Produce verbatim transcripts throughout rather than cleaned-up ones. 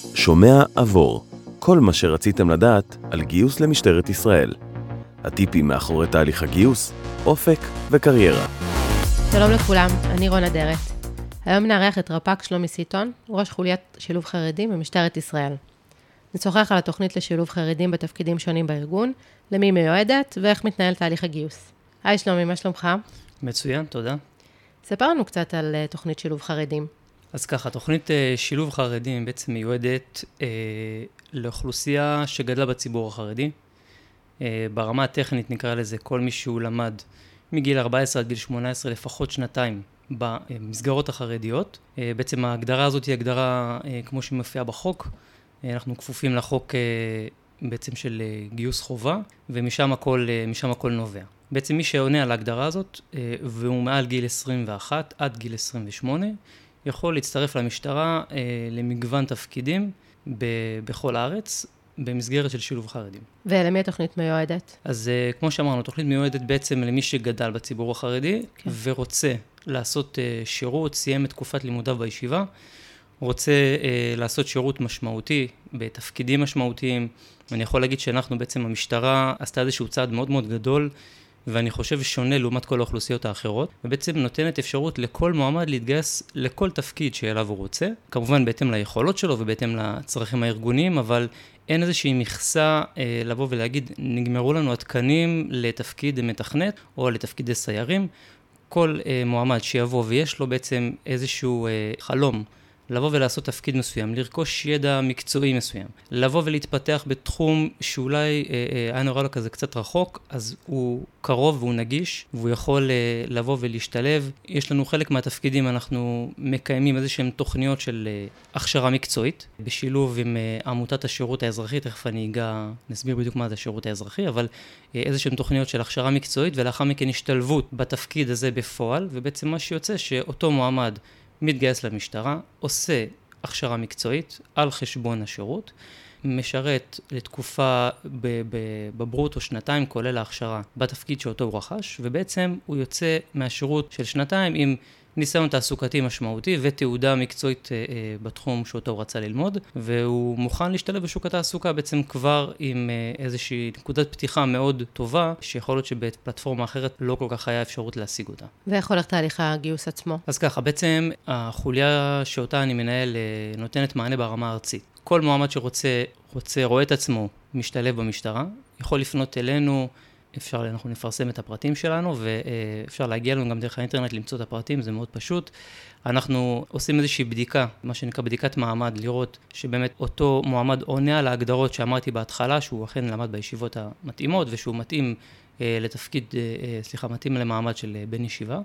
שומע עבור, כל מה שרציתם לדעת על גיוס למשטרת ישראל. הטיפים מאחורי תהליך הגיוס, אופק וקריירה. שלום לכולם, אני רונה דרת. היום נארח את רפ"ק שלומי סיטון, ראש חוליית שילוב חרדים במשטרת ישראל. נשוחח על התוכנית לשילוב חרדים בתפקידים שונים בארגון, למי מיועדת ואיך מתנהל תהליך הגיוס. היי שלומי, מה שלומך? מצוין, תודה. ספר לנו קצת על uh, תוכנית שילוב חרדים. אז ככה, תוכנית uh, שילוב חרדים בעצם מיועדת uh, לאוכלוסייה שגדלה בציבור החרדי. Uh, ברמה הטכנית נקרא לזה כל מי שהוא למד מגיל ארבע עשרה עד גיל שמונה עשרה לפחות שנתיים במסגרות החרדיות. Uh, בעצם ההגדרה הזאת היא הגדרה uh, כמו שמופיעה בחוק. Uh, אנחנו כפופים לחוק uh, בעצם של uh, גיוס חובה, ומשם הכל, uh, משם הכל נובע. בעצם מי שעונה על ההגדרה הזאת, uh, והוא מעל גיל עשרים ואחת עד גיל עשרים ושמונה, יכול להצטרף למשטרה uh, למגוון תפקידים ב- בכל הארץ, במסגרת של שילוב חרדים. ולמי התוכנית מיועדת? אז uh, כמו שאמרנו, תוכנית מיועדת בעצם למי שגדל בציבור החרדי, כן. ורוצה לעשות uh, שירות, סיים את תקופת לימודיו בישיבה, רוצה uh, לעשות שירות משמעותי בתפקידים משמעותיים. ואני יכול להגיד שאנחנו בעצם, המשטרה עשתה איזשהו צעד מאוד מאוד גדול, ואני חושב שונה לעומת כל האוכלוסיות האחרות, ובעצם נותנת אפשרות לכל מועמד להתגייס לכל תפקיד שאליו הוא רוצה, כמובן בהתאם ליכולות שלו ובהתאם לצרכים הארגוניים, אבל אין איזושהי מכסה אה, לבוא ולהגיד, נגמרו לנו התקנים לתפקיד מתכנת או לתפקידי סיירים. כל אה, מועמד שיבוא ויש לו בעצם איזשהו אה, חלום, לבוא ולעשות תפקיד מסוים, לרכוש ידע מקצועי מסוים, לבוא ולהתפתח בתחום שאולי אה, אה, היה נורא לו כזה קצת רחוק, אז הוא קרוב והוא נגיש, והוא יכול אה, לבוא ולהשתלב. יש לנו חלק מהתפקידים, אנחנו מקיימים איזשהם תוכניות של אה, הכשרה מקצועית, בשילוב עם אה, עמותת השירות האזרחי, תכף אני אגע, נסביר בדיוק מה זה השירות האזרחי, אבל אה, איזשהם תוכניות של הכשרה מקצועית, ולאחר מכן השתלבות בתפקיד הזה בפועל, ובעצם מה שיוצא שאותו מועמד מתגייס למשטרה, עושה הכשרה מקצועית על חשבון השירות, משרת לתקופה בברוטו שנתיים, כולל ההכשרה בתפקיד שאותו הוא רכש, ובעצם הוא יוצא מהשירות של שנתיים עם ניסיון תעסוקתי משמעותי ותעודה מקצועית אה, אה, בתחום שאותו הוא רצה ללמוד, והוא מוכן להשתלב בשוק התעסוקה בעצם כבר עם אה, איזושהי נקודת פתיחה מאוד טובה, שיכול להיות שבפלטפורמה אחרת לא כל כך היה אפשרות להשיג אותה. ואיך הולך תהליך הגיוס עצמו? אז ככה, בעצם החוליה שאותה אני מנהל אה, נותנת מענה ברמה הארצית. כל מועמד שרוצה, רוצה, רואה את עצמו, משתלב במשטרה, יכול לפנות אלינו, אפשר, אנחנו נפרסם את הפרטים שלנו, ואפשר להגיע לנו גם דרך האינטרנט למצוא את הפרטים, זה מאוד פשוט. אנחנו עושים איזושהי בדיקה, מה שנקרא בדיקת מעמד, לראות שבאמת אותו מועמד עונה על ההגדרות שאמרתי בהתחלה, שהוא אכן למד בישיבות המתאימות, ושהוא מתאים לתפקיד, סליחה, מתאים למעמד של בן ישיבה,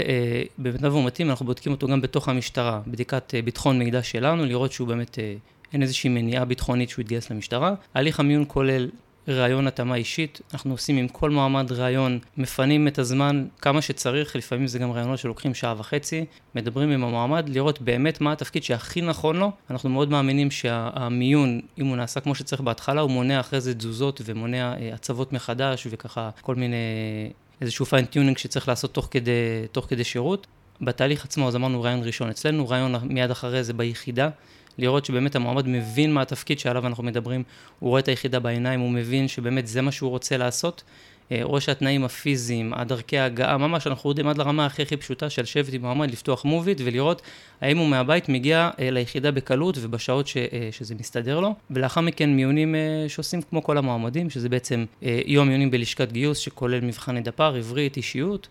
ובמידה והוא מתאים, אנחנו בודקים אותו גם בתוך המשטרה, בדיקת ביטחון מידע שלנו, לראות שהוא באמת, אין איזושהי מניעה ביטחונית שהוא יתגייס למשטרה. הליך המיון כולל רעיון התאמה אישית, אנחנו עושים עם כל מועמד רעיון, מפנים את הזמן כמה שצריך, לפעמים זה גם רעיונות שלוקחים שעה וחצי, מדברים עם המועמד, לראות באמת מה התפקיד שהכי נכון לו. אנחנו מאוד מאמינים שהמיון, אם הוא נעשה כמו שצריך בהתחלה, הוא מונע אחרי זה תזוזות ומונע הצבות מחדש וככה כל מיני, איזשהו פיין-טיונינג שצריך לעשות תוך כדי, תוך כדי שירות. בתהליך עצמו, אז אמרנו רעיון ראשון אצלנו, רעיון מיד אחרי זה ביחידה, לראות שבאמת המועמד מבין מה התפקיד שעליו אנחנו מדברים, הוא רואה את היחידה בעיניים, הוא מבין שבאמת זה מה שהוא רוצה לעשות, רואה שהתנאים הפיזיים, הדרכי ההגעה, ממש אנחנו יודעים עד לרמה הכי הכי פשוטה של לשבת עם המועמד, לפתוח מוביט ולראות האם הוא מהבית מגיע ליחידה בקלות ובשעות ש, שזה מסתדר לו, ולאחר מכן מיונים שעושים כמו כל המועמדים, שזה בעצם יום מיונים בלשכת גיוס שכולל מבחני דפ"ר, עברית, אישיות,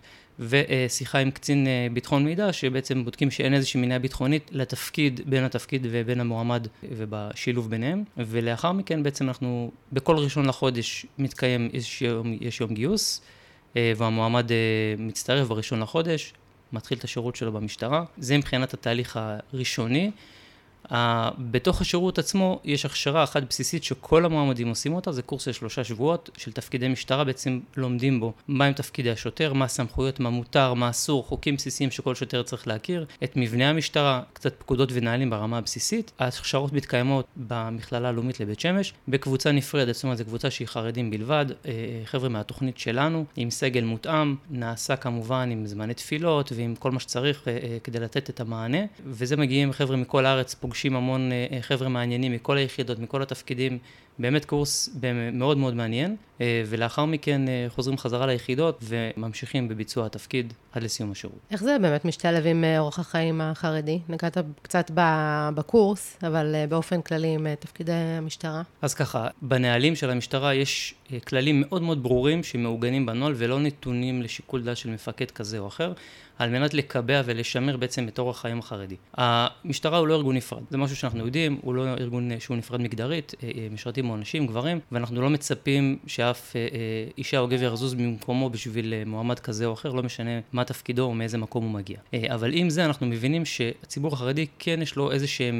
ושיחה עם קצין ביטחון מידע, שבעצם בודקים שאין איזושהי מניעה ביטחונית לתפקיד, בין התפקיד ובין המועמד ובשילוב ביניהם. ולאחר מכן בעצם אנחנו, בכל ראשון לחודש מתקיים איזשהו יום, יש יום גיוס, והמועמד מצטרף בראשון לחודש, מתחיל את השירות שלו במשטרה. זה מבחינת התהליך הראשוני. Uh, בתוך השירות עצמו יש הכשרה אחת בסיסית שכל המועמדים עושים אותה, זה קורס של שלושה שבועות של תפקידי משטרה, בעצם לומדים בו מה הם תפקידי השוטר, מה הסמכויות, מה מותר, מה אסור, חוקים בסיסיים שכל שוטר צריך להכיר, את מבנה המשטרה, קצת פקודות ונהלים ברמה הבסיסית. ההכשרות מתקיימות במכללה הלאומית לבית שמש, בקבוצה נפרדת, זאת אומרת, זו קבוצה שהיא חרדים בלבד, חבר'ה מהתוכנית שלנו, עם סגל מותאם, נעשה כמובן עם זמני תפילות ועם כל מה שצריך כדי לתת את המענה, וזה מגיעים חבר'ה מכל הארץ, פוגשים פוגשים המון חבר'ה מעניינים מכל היחידות, מכל התפקידים, באמת קורס מאוד מאוד מעניין, ולאחר מכן חוזרים חזרה ליחידות וממשיכים בביצוע התפקיד עד לסיום השירות. איך זה באמת משתלב עם אורח החיים החרדי? נגעת קצת בקורס, אבל באופן כללי עם תפקידי המשטרה. אז ככה, בנהלים של המשטרה יש כללים מאוד מאוד ברורים שמעוגנים בנוהל ולא נתונים לשיקול דעת של מפקד כזה או אחר, על מנת לקבע ולשמר בעצם את אורח החיים החרדי. המשטרה הוא לא ארגון נפרד, זה משהו שאנחנו יודעים, הוא לא ארגון שהוא נפרד מגדרית, משרתים או אנשים, גברים, ואנחנו לא מצפים שאף אישה או גבר יזוז במקומו בשביל מועמד כזה או אחר, לא משנה מה תפקידו או מאיזה מקום הוא מגיע. אבל עם זה אנחנו מבינים שהציבור החרדי כן יש לו איזה שהם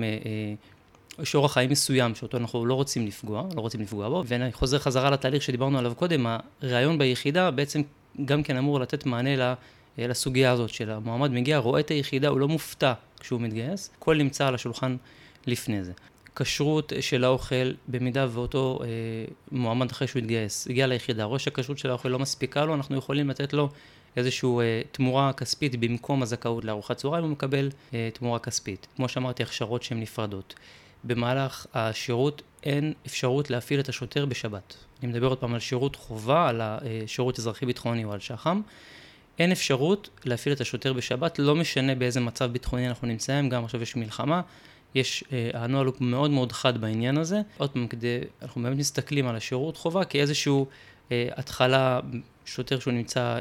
יש אורח חיים מסוים שאותו אנחנו לא רוצים לפגוע, לא רוצים לפגוע בו, ואני חוזר חזרה לתהליך שדיברנו עליו קודם, הרעיון ביחידה בעצם גם כן אמור לתת מענה לסוגיה הזאת של המועמד מגיע, רואה את היחידה, הוא לא מופתע כשהוא מתגייס, הכל נמצא על השולחן לפני זה. כשרות של האוכל, במידה ואותו אה, מועמד אחרי שהוא התגייס, הגיע ליחידה, רואה שהכשרות של האוכל לא מספיקה לו, אנחנו יכולים לתת לו איזושהי אה, תמורה כספית במקום הזכאות לארוחת צהריים, הוא מקבל אה, תמורה כספית. כמו שאמרתי, הכשרות שהן נפרדות. במהלך השירות אין אפשרות להפעיל את השוטר בשבת. אני מדבר עוד פעם על שירות חובה, על השירות אזרחי ביטחוני או על שח"ם. אין אפשרות להפעיל את השוטר בשבת, לא משנה באיזה מצב ביטחוני אנחנו נמצאים, גם עכשיו יש מלחמה, יש, הנוהל הוא מאוד מאוד חד בעניין הזה. עוד פעם, כדי, אנחנו באמת מסתכלים על השירות חובה כאיזשהו אה, התחלה, שוטר שהוא נמצא אה, אה,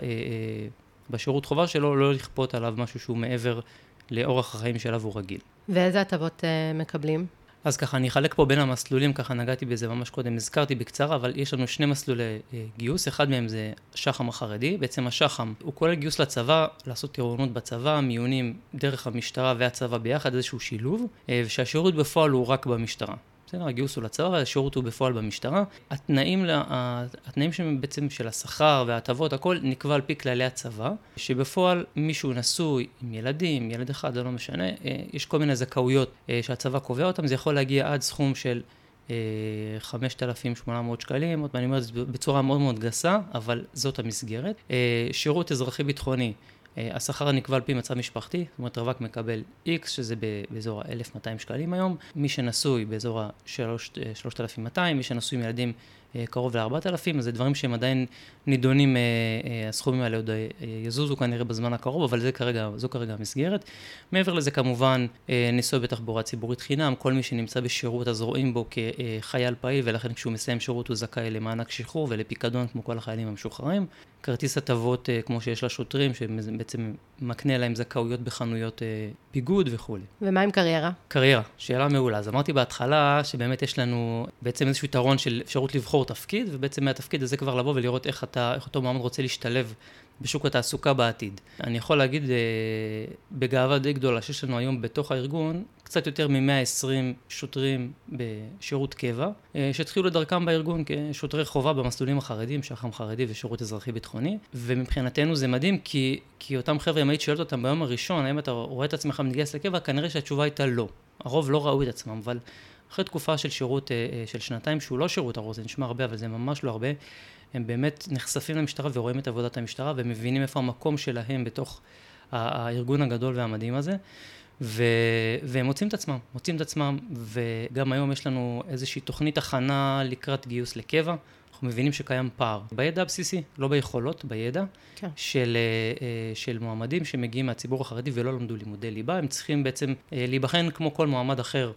בשירות חובה שלו, לא לכפות עליו משהו שהוא מעבר לאורח החיים שאליו הוא רגיל. ואיזה הטבות אה, מקבלים? אז ככה, אני אחלק פה בין המסלולים, ככה נגעתי בזה ממש קודם, הזכרתי בקצרה, אבל יש לנו שני מסלולי גיוס, אחד מהם זה שח"ם החרדי, בעצם השח"ם הוא כולל גיוס לצבא, לעשות טירונות בצבא, מיונים דרך המשטרה והצבא ביחד, איזשהו שילוב, ושהשירות בפועל הוא רק במשטרה. בסדר, הגיוס הוא לצבא, והשירות הוא בפועל במשטרה. התנאים, התנאים שבעצם של השכר וההטבות, הכל נקבע על פי כללי הצבא, שבפועל מישהו נשוי עם ילדים, ילד אחד, זה לא משנה, יש כל מיני זכאויות שהצבא קובע אותם, זה יכול להגיע עד סכום של חמשת אלפים שמונה מאות שקלים, אני אומר את זה בצורה מאוד מאוד גסה, אבל זאת המסגרת. שירות אזרחי ביטחוני, השכר נקבע על פי מצב משפחתי, זאת אומרת רווק מקבל X, שזה באזור ה-אלף ומאתיים שקלים היום, מי שנשוי באזור ה-שלושת אלפים ומאתיים, מי שנשוי עם ילדים קרוב ל-ארבעת אלפים, אז זה דברים שהם עדיין נידונים, הסכומים האלה עוד יזוזו כנראה בזמן הקרוב, אבל זה כרגע, זו כרגע המסגרת. מעבר לזה כמובן ניסוי בתחבורה ציבורית חינם, כל מי שנמצא בשירות אז רואים בו כחייל פעיל, ולכן כשהוא מסיים שירות הוא זכאי למענק שחרור ולפיקדון כמו כל החיילים המשוחררים. כרטיס הטבות כמו שיש לשוטרים, שבעצם מקנה להם זכאויות בחנויות ביגוד וכו'. ומה עם קריירה? קריירה, שאלה מעולה. אז אמרתי בהתחלה שבאמת יש לנו בעצם איזשהו יתרון של אפשרות לבחור תפקיד, ובעצם מהתפקיד הזה כבר לבוא ולראות איך אתה, איך אותו מועמד רוצה להשתלב בשוק התעסוקה בעתיד. אני יכול להגיד בגאווה די גדולה שיש לנו היום בתוך הארגון קצת יותר מ-מאה ועשרים שוטרים בשירות קבע, שהתחילו לדרכם בארגון כשוטרי חובה במסלולים החרדים, שח"ם חרדי ושירות אזרחי ביטחוני, ומבחינתנו זה מדהים כי, כי אותם חבר'ה, אם היית שואלת אותם ביום הראשון, האם אתה רואה את עצמך מתגייס לקבע, כנראה שהתשובה הייתה לא. הרוב לא ראו את עצמם, אבל אחרי תקופה של שירות של שנתיים, שהוא לא שירות ארוך, זה נשמע הרבה, אבל זה ממש לא הרבה, הם באמת נחשפים למשטרה ורואים את עבודת המשטרה, ומבינים איפה המקום שלהם בתוך הארגון הגדול והמדהים הזה, ו... והם מוצאים את עצמם, מוצאים את עצמם, וגם היום יש לנו איזושהי תוכנית הכנה לקראת גיוס לקבע, אנחנו מבינים שקיים פער בידע הבסיסי, לא ביכולות, בידע, כן. של, של מועמדים שמגיעים מהציבור החרדי ולא למדו לימודי ליבה, הם צריכים בעצם להיבחן כמו כל מועמד אחר,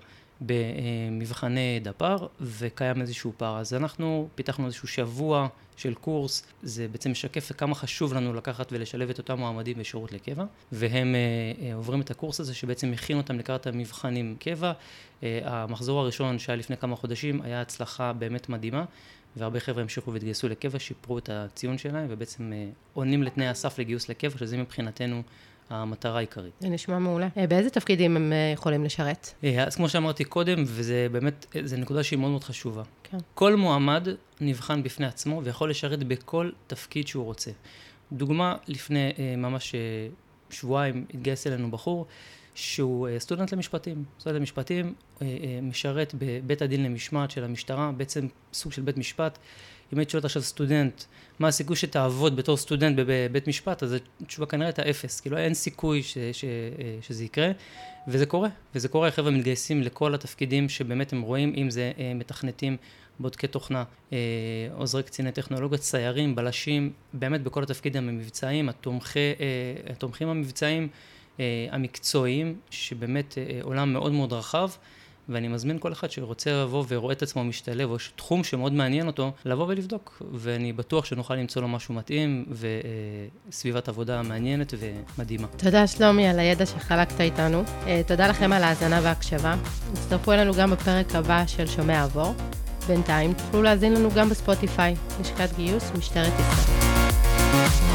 במבחני דפ"ר, וקיים איזשהו פער. אז אנחנו פיתחנו איזשהו שבוע של קורס, זה בעצם משקף כמה חשוב לנו לקחת ולשלב את אותם מועמדים בשירות לקבע, והם אה, עוברים את הקורס הזה שבעצם מכין אותם לקראת המבחנים קבע. אה, המחזור הראשון שהיה לפני כמה חודשים היה הצלחה באמת מדהימה, והרבה חבר'ה המשיכו והתגייסו לקבע, שיפרו את הציון שלהם, ובעצם אה, עונים לתנאי הסף לגיוס לקבע, שזה מבחינתנו המטרה העיקרית. זה נשמע מעולה. באיזה תפקידים הם יכולים לשרת? אז כמו שאמרתי קודם, וזה באמת, זה נקודה שהיא מאוד מאוד חשובה. כן. כל מועמד נבחן בפני עצמו, ויכול לשרת בכל תפקיד שהוא רוצה. דוגמה, לפני ממש שבועיים התגייס אלינו בחור, שהוא סטודנט למשפטים. סטודנט למשפטים משרת בבית הדין למשמעת של המשטרה, בעצם סוג של בית משפט, אם היית שואלת עכשיו סטודנט, מה הסיכוי שתעבוד בתור סטודנט בבית משפט, אז התשובה כנראה הייתה אפס, כאילו אין סיכוי ש, ש, שזה יקרה, וזה קורה, וזה קורה, חבר'ה מתגייסים לכל התפקידים שבאמת הם רואים, אם זה מתכנתים, בודקי תוכנה, עוזרי קציני טכנולוגיות, ציירים, בלשים, באמת בכל התפקידים המבצעיים, התומכי, התומכים המבצעיים, המקצועיים, שבאמת עולם מאוד מאוד רחב, ואני מזמין כל אחד שרוצה לבוא ורואה את עצמו משתלב, או יש תחום שמאוד מעניין אותו, לבוא ולבדוק, ואני בטוח שנוכל למצוא לו משהו מתאים, וסביבת עבודה מעניינת ומדהימה. תודה שלומי על הידע שחלקת איתנו, תודה לכם על ההאזנה וההקשבה, הצטרפו אלינו גם בפרק הבא של שומע עבור, בינתיים תוכלו להזין לנו גם בספוטיפיי, לשכת גיוס משטרת ישראל.